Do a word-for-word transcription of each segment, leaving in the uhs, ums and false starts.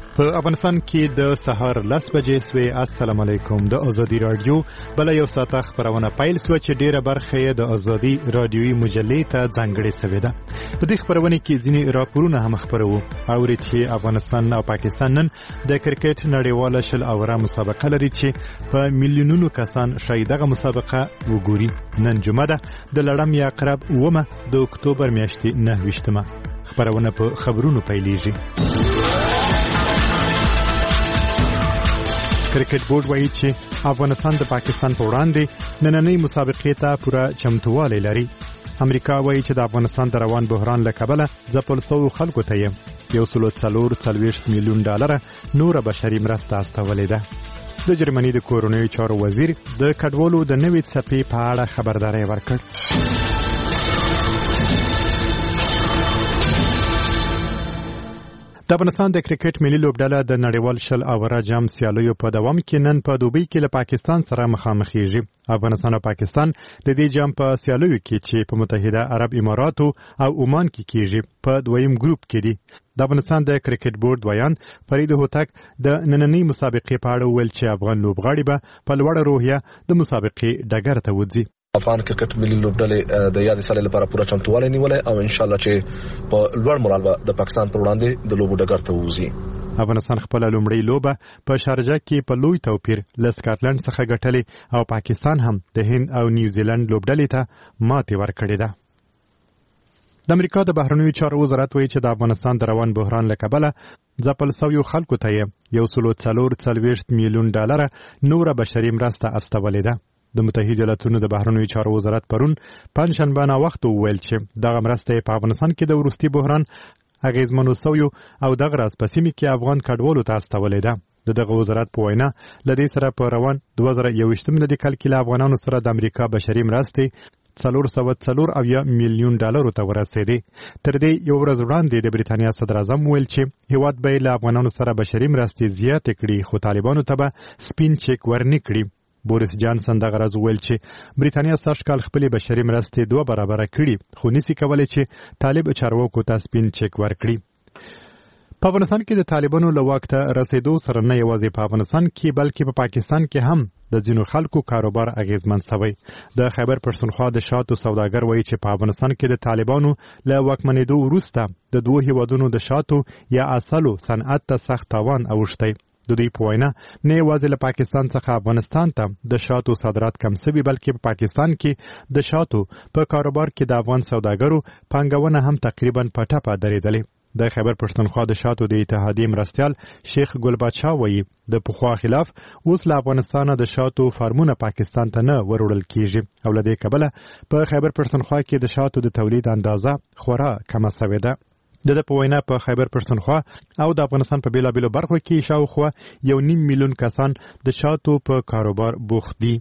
په افغانستان کې د سهار لس بجې سوې. السلام علیکم. د ازادي رادیو بل یو ساعت خبرونه پیل سو چې ډیره برخه یې د ازادي رادیوي مجلې ته ځانګړې شوې ده. په دې خبرونه کې ځینې راپورونه هم خبرو او چې افغانستان او پاکستان نن د کرکټ نړیواله شل اوره مسابقه لري چې په میلیونونو کسان شاید دغه مسابقه وګوري. نن جمعه ده د لړم یا قرب اومه د اکتوبر میاشتې نه ویشتمه. خبرونه په خبرونو پیلېږي. کرکټ بورډ وایي چې افغانستان د پاکستان په وړاندې نننۍ مسابقې ته پوره چمتووالی لري. امریکا وایي چې د افغانستان د روان بحران له کبله ځپل شویو خلکو ته یې یو سل څلور څلوېښت میلیون ډالره نوره بشري مرسته استولې ده. د جرمني د کورنیو چارو وزیر د کډوالو د نوې څپې په اړه خبرداری ورکړ. د افغانستان د کرکټ ملي لوبډله د نړیوال شل اوره جام سیالیو په دوام کې نن په دوبۍ کې له پاکستان سره مخامخېږي. افغانستان او پاکستان د دې جام په سیالیو کې چې په متحده عرب اماراتو او عمان کې کېږي په دویم ګروپ کې دي. د افغانستان د کرکټ بورډ ویان فرید هوتک د نننۍ مسابقې په اړه وویل چې افغان لوبغاړي به په لوړه روحیه د مسابقې ډګر ته وځي. افغان کرکټ ملي لوبډلې د یادې سالې لپاره پوره چمتووالی نیولې او ان شاء الله چې په لوړ مورال به د پاکستان پر وړاندې د لوبو ډګر ته وځي. افغانستان خپل لومړی لوبه په شارجه کې په لوی توپیر له سکاټلند څخه ګټلې او پاکستان هم د هند او نیوزیلند لوبډلې ته ماتې ورکړې ده. د امریکا د بهرنیو چارو وزارت وایي چې د افغانستان د روان بحران له کبله ځپل شویو خلکو ته یو سل څلور څلوېښت میلیون ډالره نوره بشري مرسته استولې ده. د متحده ایالاتونو د بهرنیو چارو وزارت پرون پنځشنبه ناوخته وویل چې دغه مرسته په افغانستان کې د وروستي بحران اغیزمنو شویو او دغه راز په سیمه کې افغان کډوالو ته استولې ده. د دغه وزارت په وینا لدې سره په روان دوه زره یوویشتم د کال کې له افغانانو سره د امریکا بشري مرستې څلور سوه څلور اویا میلیون ډالرو ته ورسېدې. تر دې یو ورځ وړاندې د بریتانیا صدر اعظم ویل چې هیواد به له افغانانو سره بشري مرستې زیاتې کړي خو طالبانو ته به سپین چیک ورنه کړي. بوریس جانسن دغه راز ویل چې بریتانیا سږ کال خپل بشري مرستې دوه برابر کړي خو نسی کولای چې طالب چارواکو ته سپین چیک ورکړي. په افغانستان کې د طالبانو له واک ته رسیدو سره نه یوازې په افغانستان کې بلکې په پاکستان کې هم د ځینو خلکو کاروبار اغیزمن شوی. د خیبر پښتونخوا د شاتو سوداګر وایي چې په افغانستان کې د طالبانو له واکمنېدو وروسته د دوه هیوادونو د شاتو یا اصلو صنعت ته سخت تاوان اوښتی. د دوی په وینا نه یوازې له پاکستان څخه افغانستان ته د شاتو صادرات کم شوي بلکې په پاکستان کې د شاتو په کاروبار کې د افغان سوداګرو پانګونه هم تقریبا په ټپه درېدلې. د خیبر پښتونخوا د شاتو د اتحادیې مرستیال شیخ ګلبادشاه وایي د پخوا خلاف اوس له افغانستانه د شاتو فارمونه پاکستان ته نه وروړل کیږي او له دې کبله په خیبر پښتونخوا کې د شاتو د تولید اندازه خورا کمه شوې ده. د د په وینا په خیبر پښتونخوا او د افغانستان په بیلابیلو برخو کې شاوخوا یو نیم میلیون کسان د شاتو په کاروبار بوخت دي.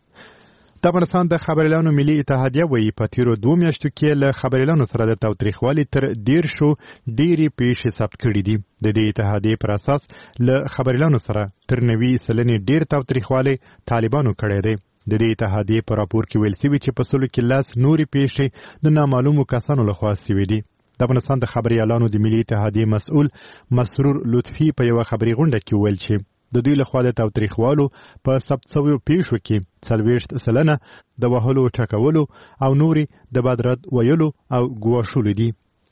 د افغانستان د خبریالانو ملي اتحادیه وایي په تیرو دوه میاشتو کې له خبریالانو سره د تاوتریخوالي تر دیرشو ډېرې پیښې ثبت کړي دي. د دې اتحادیې پر اساس له خبریالانو سره تر نوي سلنې ډېر تاوتریخوالی طالبانو کړی دی. د دې اتحادیې په راپور کې ویل شوي چې په سلو کې لس نورې پیښې د نامعلومو کسانو لخوا شوي دي. د افغانستان د خبریالانو د ملي اتحادیې مسؤل مسرور لطفي په یوه خبري غونډه کې ویل چې د دوی لخوا د تاوتریخوالو په ثبت شویو پیښو کې څلوېښت سلنه د وهلو ټکولو او نورې د بدرد ویلو او ګواښلو دي.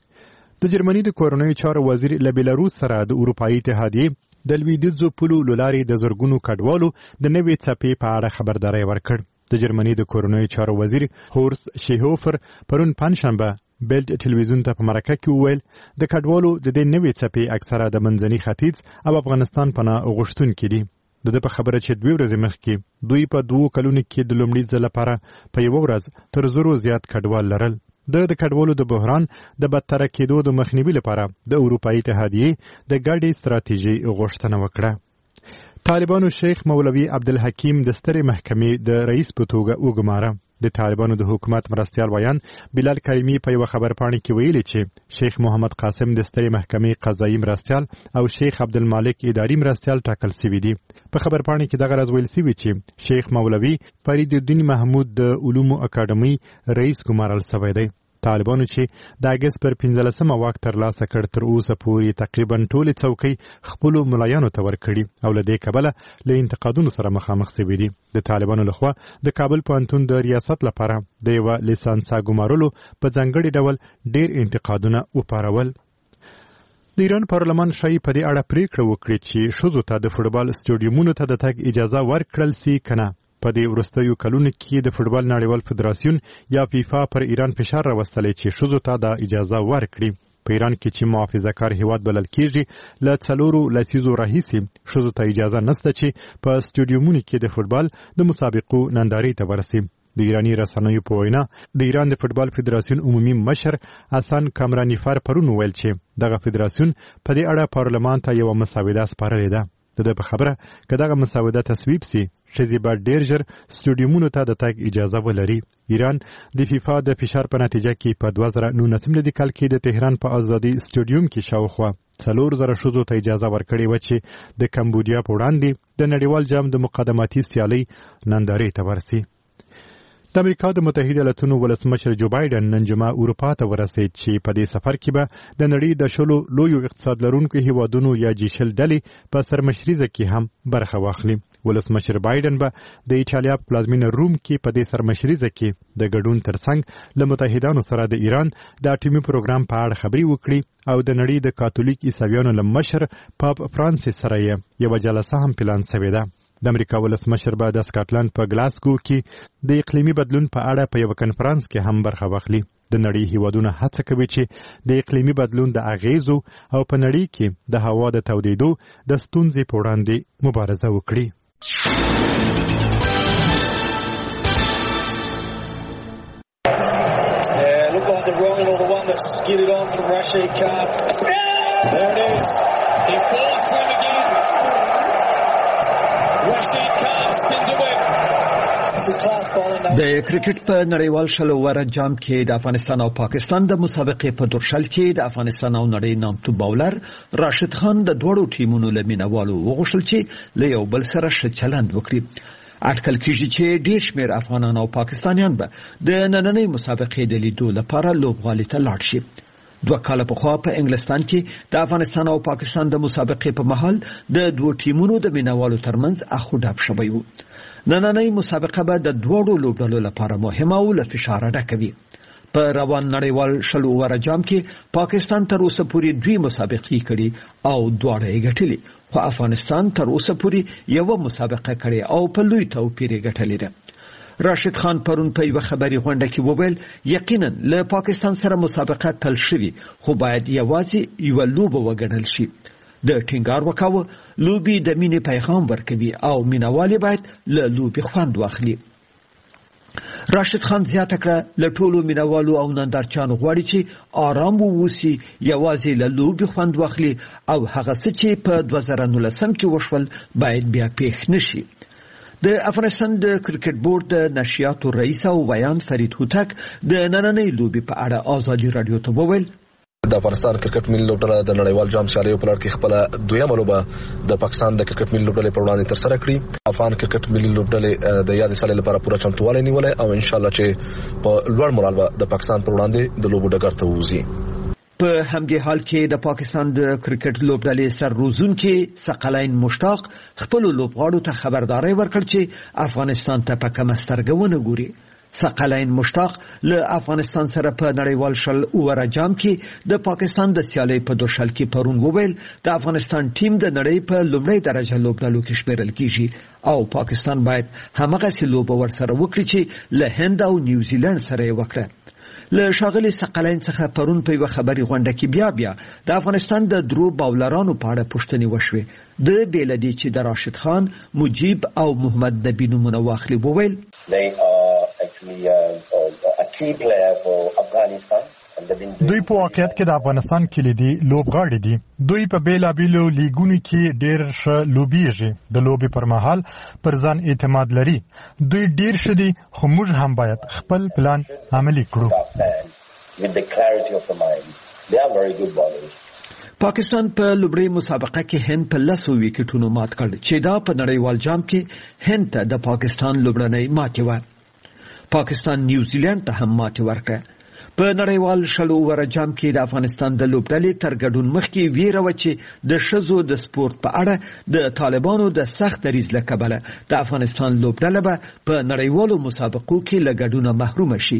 د جرمني د کورنیو چارو وزیر له بیلاروس سره د اروپایي اتحادیې د لویدیځو پولو له لارې د زرګونو کډوالو د نوې څپې په اړه خبرداری ورکړ. د جرمني د کورنیو چارو وزیر هورست شیهوفر پرون پنځشنبه بیلډ ټلویزیون ته په مرکه کې وویل د کډوالو د دې نوې څپې اکثره د منځني ختیځ او افغانستان پناه غوښتونکي دي. د ده په خبره چې دوی ورځې مخکې دوی په دوو کلونو کې د لومړي ځل لپاره په یوه ورځ تر زرو زیات کډوال لرل. د د کډوالو د بحران د بدتره کېدو د مخنیوي لپاره د اروپایي اتحادیې د ګډې ستراتیژۍ غوښتنه وکړه. طالبانو شیخ مولوي عبدالحکیم د سترې محکمې د رئیس په توګه وګماره. د طالبانو د حکومت مرستیال ویان بلال کریمی په یو خبرپاڼه کې ویلي چې شیخ محمد قاسم د سترې محکمې قضایي مرستیال او شیخ عبدالمالک اداري مرستیال ټاکل شوي دي. په خبرپاڼه کې دغه راز ویل شوي چې شیخ مولوي فرید الدین محمود د علومو اکاډمۍ رئیس ګمارل شوی دی. طالبانو چې د اگست پر پنځلسمه واک ترلاسه کړ تر اوسه پورې تقریبا ټولې څوکۍ خپلو ملایانو ته ورکړي او له دې کبله له انتقادونو سره مخامخ شوي دي. د طالبانو لخوا د کابل پوهنتون د ریاست لپاره د یوه لیسانسا ګمارلو په ځانګړي ډول ډېر انتقادونه وپارول. د ایران پارلمان شایي په دې اړه پریکړه وکړي چې ښځو ته د فوټبال سټیډیومونو ته د تګ اجازه ورکړل سي که نه. په دې وروستیو کلونو کې د فوټبال نړیوال فدراسیون یا فیفا پر ایران فشار راوستلی چې ښځو ته دا اجازه ورکړي. په ایران کې چې محافظه کار هیواد بلل کېږي له څلورو لسیزو راهیسې ښځو ته اجازه نشته چې په سټیډیومونو کې د فوټبال د مسابقو نندارې ته ورسي. د ایرانی رسنیو په وینا د ایران د فوټبال فدراسیون عمومي مشر حسن کامرانیفر پرون ویل چې دغه فدراسیون په دې اړه پارلمان ته یوه مسوده سپارلې ده. د ده په خبره که دغه مسوده تصویب سي ښځې به ډېر ژر سټیډیومونو ته د تګ اجازه ولري. ایران د فیفا د فشار په نتیجه کې په دوه زره نولسم کال کې د تهران په ازادي سټیډیوم کې شاوخوا څلور زره ښځو ته اجازه ورکړې وه چې د کمبودیا په وړاندې د نړیوال جام د مقدماتي سیالۍ نندارې ته ورسي. د امریکا د متحده ایالاتونو ولسمشر جو بایدن نن جمعه اروپا ته ورسید چې په دې سفر کې به د نړۍ د شلو لویو اقتصاد لرونکو هیوادونو یا جي شل ډلې په سرمشریزه کې هم برخه واخلي. ولسمشر بایدن به د ایټالیا په پلازمینه روم کې په دې سرمشریزه کې د ګډون ترڅنګ له متحدانو سره د ایران د اټومي پروګرام په اړه خبرې وکړي او د نړۍ د کاتولیک عیسویانو له مشر پاپ فرانسیس سره یې یوه جلسه هم پلان شوې ده. د امریکا ولسمشر به د سکاټلند په ګلاسګو کې د اقلیمي بدلون په اړه په یوه کنفرانس کې هم برخه واخلي. د نړۍ هیوادونه هڅه کوي چې د اقلیمي بدلون د اغیزو او په نړۍ کې د هوا د تودېدو د ستونزې په وړاندې مبارزه وکړي. د کرکټ په نړیوال شلو وره جام کې د افغانستان او پاکستان د مسابقې په درشل کې د افغانستان او نړۍ نامتو باولر راشد خان د دوړو ټیمونو له مینوالو وغوښتل چې له یو بل سره ښه چلند وکړي. اټکل کېږي چې ډېر شمېر افغانان او پاکستانیان به د نننۍ مسابقې د لیدو لپاره لوبغالي ته لاړ شي. دوه کاله پخوا په انګلستان کې د افغانستان او پاکستان د مسابقې په مهال د دوه ټیمونو د مینوالو ترمنځ اخو ډاب شوی و. نننۍ مسابقه به د دوړو لوبډلو لپاره مهمه او له فشاره ډکه وي. په روان نړیوال شلو وره جام کې پاکستان تر اوسه پورې دوی مسابقې کړي او دواړه یې ګټلې، خو افغانستان تر اوسه پورې یوه مسابقه کړې او په لوی توپیر یې ګټلې ده. راشد خان پرون په یوه خبري غونډه کې وویل یقینا له پاکستان سره مسابقه تل شوي خو باید یوازې یوه لوبه وګڼل شي. د ټینګار وکاوه لوبي د مینې پیغام ورکوي او مینوال باید له لوبي خوند واخلي. راشد خان زیاته کړه له ټولو مینوالو او نندارچیانو غواړي چې آرام ووسي، یوازې له لوبي خوند واخلي او هغه څه چې په دوه زره نولسم کې وشول باید بیا پیښ نشي. د افغانستان د کرکټ بورډ د نشریاتو رئیس او ویان فرید هوتک د نننۍ لوبي په اړه آزادي رادیو ته وویل د افغانستان کرکټ ملي لوبډله د نړیوال جام سیالیو په لړ کې خپل دویمه لوبه د پاکستان د کرکټ ملي لوبډلې په وړاندې ترسره کړې. افغان کرکټ ملي لوبډلې د یاد سالې لپاره پوره چمتووالی نیولای او ان شاء الله چې په لوړ مورال به د پاکستان په وړاندې د لوبو ډګر ته وځي. په همدې حال کې د پاکستان د کرکټ لوبډلې سر روزونکي ثقلین مشتاق خپل لوبغاړو ته خبرداري ورکړ چې افغانستان ته په کومه سترګه ونه ګوري. ثقلین مشتاق له افغانستان سره په نړیوال شل وره جام کې د پاکستان د سیالۍ په دوشل کې پرون وویل د افغانستان ټیم د نړۍ په لومړۍ درجه لوبډلو کې شمیرل کیږي او پاکستان باید همغه لوبه ورسره وکړي چې له هند او نیوزیلند سره یې وکړه. له شاغلي ثقلین څخه پرون په یوه خبري غونډه کې بیا بیا د افغانستان د درو باولرانو په اړه پوښتنې وشوې. د بیل دي چې د راشد خان، مجیب او محمد نبی نومونه واخلي وویل دوی په واقعیت کې د افغانستان کلیدي لوبغاړي دي. دوی په بیلابیلو لیګونو کې ډېر ښه لوبیږي، د لوبې پر مهال پر ځان اعتماد لري. دوی ډېر ښه دي خو موږ هم باید خپل پلان عملي کړو. پاکستان په لومړۍ مسابقه کې هند په لسو ویکټونو مات کړ چې دا په نړیوال جام کې هند ته د پاکستان لومړنۍ ماتې وه. پاکستان نیوزیلند ته هم ماتې ورکړه. په نړیوال شلو اوره جام کې د افغانستان د لوبډلې تر ګډون مخکې ویره وه چې د ښځو د سپورت په اړه د طالبانو د سخت دریځ له کبله د افغانستان لوبډله به په نړیوالو مسابقو کې له ګډونه محرومه شي.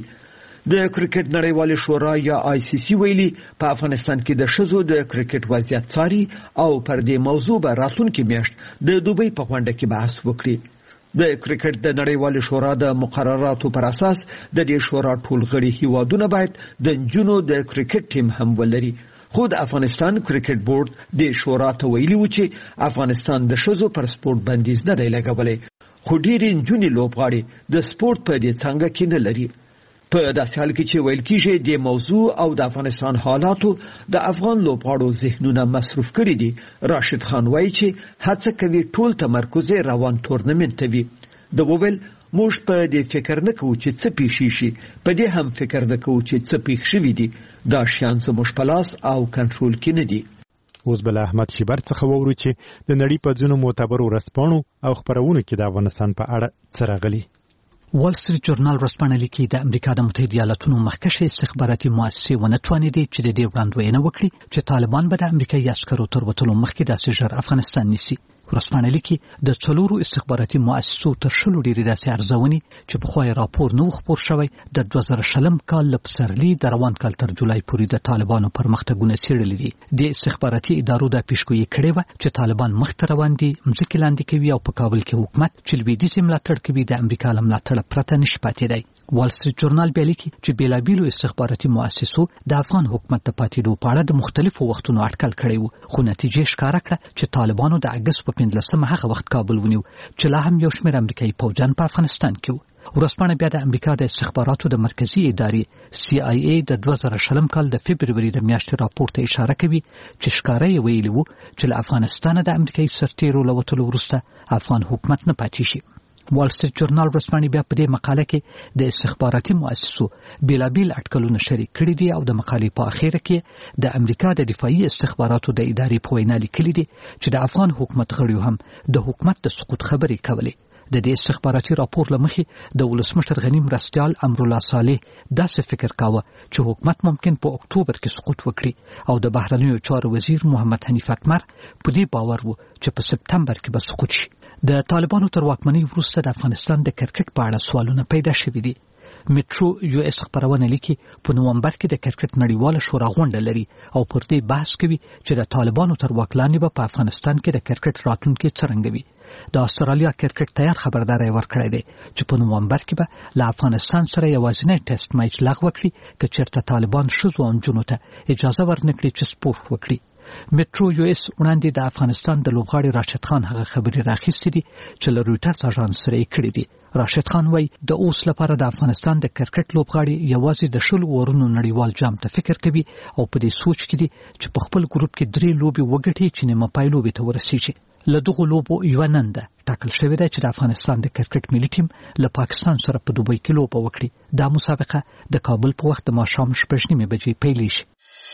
د کرکټ نړیوالې شورا یا آی سی سی ویلي په افغانستان کې د ښځو د کرکټ وضعیت څاري او پر دې موضوع به راتلونکې میاشت د دوبۍ په غونډه کې بحث وکړي. د کرکټ د نړیوالې شورا د مقرراتو پر اساس د دې شورا ټول غړي هیوادونه باید د نجونو د کرکټ ټیم هم ولري. خو د افغانستان کرکټ بورډ د شورا ته ویلي و چې افغانستان د ښځو پر سپورت بندیز نه دی لګولی، خو ډېرې نجونې لوبغاړې د سپورت په دې څانګه کې نه لري. په داسې حال کې چې ویل کېږي د موضوع او د افغانستان حالاتو د افغان لوبغاړو ذهنونه مصروف کړي دي، راشد خان وایي چې هڅه کوي ټول تمرکز روان تورنمنت ته وي. د وویل موږ په دې فکر نه کوو چې څه پیښ شي، په دې هم فکر نه کوو چې څه پیښ شوي دي، دا شیان زموږ په لاس او کنټرول کې نه دي. اوس بل احمد شیبر څخه وورو چې د نړۍ په ځینو معتبرو ورځپاڼو او خپرونو کې د افغانستان په اړه څه راغلي. وال سټریټ جورنال ورځپاڼه لیکي د امریکا د متحده ایالاتونو مخکښې استخباراتي مؤسسې ونه توانېدې چې د دې وړاندوینه وکړي چې طالبان به د امریکایي عسکرو تر وتلو مخکې داسې ژر افغانستان نیسي. ورځپاڼه لیکي د څلورو استخباراتي مؤسسو تر شلو ډېرې داسې ارزونې چې پخوا یې راپور نه و خپور شوی د دوه زره شلم کال له پسرلي د روان کال تر جولای پورې د طالبانو پرمختګونه څېړلي دي. د استخباراتي ادارو دا پیشګویي کړې وه چې طالبان مخته روان دي، مځکې لاندې کوي او په کابل کې حکومت چې لویدیځ یې ملاتړ کوي د امریکا له ملاتړه پرته نشي پاتېدی. وال سټریټ جورنال بیا لیکي چې بېلابېلو استخباراتي مؤسسو د افغان حکومت د پاتېدو په اړه د مختلفو وختونو اټکل کړی و، خو نتیجې ښکاره کړه چې طالبانو د اګست په پنځلسمه هغه وخت کابل ونیو چې لا هم یو شمېر امریکایي پوځیان په افغانستان کې وو. ورځپاڼه بیا د امریکا د استخباراتو د مرکزي ادارې سی آی ای د دوه زره شلم کال د فبروري د میاشتې راپور ته اشاره کوي چې ښکاره یې ویلي وو چې له افغانستانه د امریکایي سرتیرو له وتلو وروسته افغان حکومت نه پاتې شي. وال سټریټ جورنال ورځپاڼې بیا په دې مقاله کې د استخباراتي مؤسسو بېلابېل اټکلونه شریک کړي دي او د مقالې په اخره کې د امریکا د دفاعي استخباراتو د ادارې په وینا لیکلي دي چې د افغان حکومت غړیو هم د حکومت د سقوط خبرې کولې. د دې استخباراتي راپور له مخې د ولسمشر غني مرستیال امرالله صالح داسې فکر کاوه چې حکومت ممکن په اکتوبر کې سقوط وکړي او د بهرنیو چارو وزیر محمد حنیف اتمر په دې باور و چې په سپتمبر کې به سقوط شي. د طالبانو تر واکمنۍ وروسته د افغانستان د کرکټ په اړه سوالونه پیدا شوي دي. میټرو یو اس خبرونه لیکي په نومبر کې د کرکټ نړیواله شورا غونډه لري او پر دې بحث کوي چې د طالبانو تر واک لاندې به په افغانستان کې د کرکټ راتلونکی څرنګه وي. د استرالیا کرکټ تیار خبرداری ورکړی دی چې په نومبر کې به له افغانستان سره یوازینی ټیسټ میچ لغوه کړي که چېرته طالبان ښځو او نجونو ته اجازه ورنکړي چې سپورت وکړي. میټرو یو اس وړاندې د افغانستان د لوبغاړي راشد خان هغه خبرې راخیستې دي چې له رویټرز اژانس سره یې کړې دي. راشد خان وایي د اوس لپاره د افغانستان د کرکټ لوبغاړي یوازې د شلو اورونو نړیوال جام ته فکر کوي او په دې سوچ کې دي چې په خپل ګروپ کې درې لوبې وګټي چې نیمه پای لوبې ته ورسیږي. له دغو لوبو یوه نن ده ټاکل شوې ده چې د افغانستان د کرکټ ملي ټیم له پاکستان سره په دوبۍ کې لوبه وکړي. دا مسابقه د کابل په وخت د ماښام شپږ نیمې بجې پیل شي.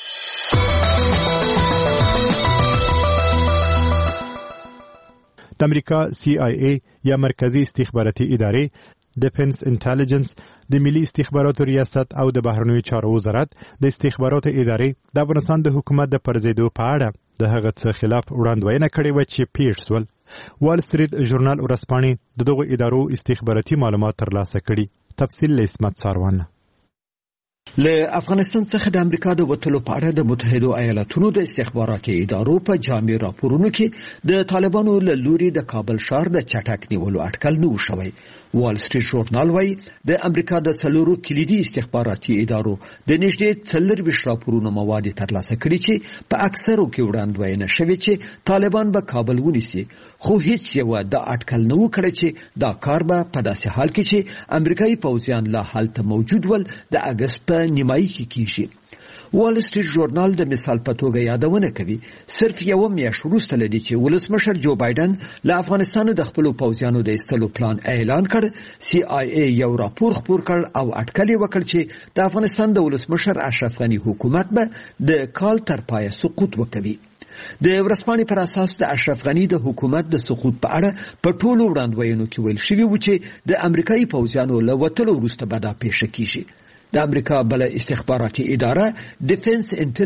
د امریکا سی آی ای یا مرکزی استخباراتي ادارې ډیفنس انټيليجنس د ملي استخباراتو ریاست او د بهرنیو چارو وزارت د استخباراتو ادارې د افغانستان د حکومت د پرځېدو په اړه د هغه څه خلاف وړاندوینه کړې و چې پیښ شول. وال سټریټ جورنال ورځپاڼې د دغو ادارو استخباراتي معلومات ترلاسه کړي. تفصیل له اسمت ساروان. له افغانستان څخه د امریکا د وتلو په اړه د متحده ایالاتونو د استخباراتي ادارو په جامع راپورونو کې د طالبانو له لوري د کابل ښار د چټک نیولو اټکل نه و شوی. وال سټریټ جورنال وایي د امریکا د څلورو کلیدي استخباراتي ادارو د نږدې څلرویشت راپورونو مواد ترلاسه کړي چې په اکثرو کې وړاندوینه شوې چې طالبان به کابل ونیسي، خو هیڅ یو د اټکل نه و کړی چې دا کار به په داسې حال کې چې امریکایي پوځیان لا هلته موجود ول د اګست په نیمایي کې کیږي. وال سټریټ جورنال د مثال په توګه یادونه کوي صرف یو میاشت وروسته لدی چې ولسمشر جو بایدن له افغانستان د خپل پوځیانو د ایستلو پلان اعلان کړ. سی آی ای یو راپور خپور کړ او اټکل وکړ چې د افغانستان د ولسمشر اشرف غنی حکومت به د کال تر پای سقوط وکړي. د ورځپاڼې پر اساس د اشرف غنی د حکومت د سقوط په اړه په ټولو وړاندوینو کې ویل شوي و چې د امریکایي پوځیانو له وتلو وروسته به دا پیښه کیږي. د امریکا بل استخباراتي اداره ډیفنس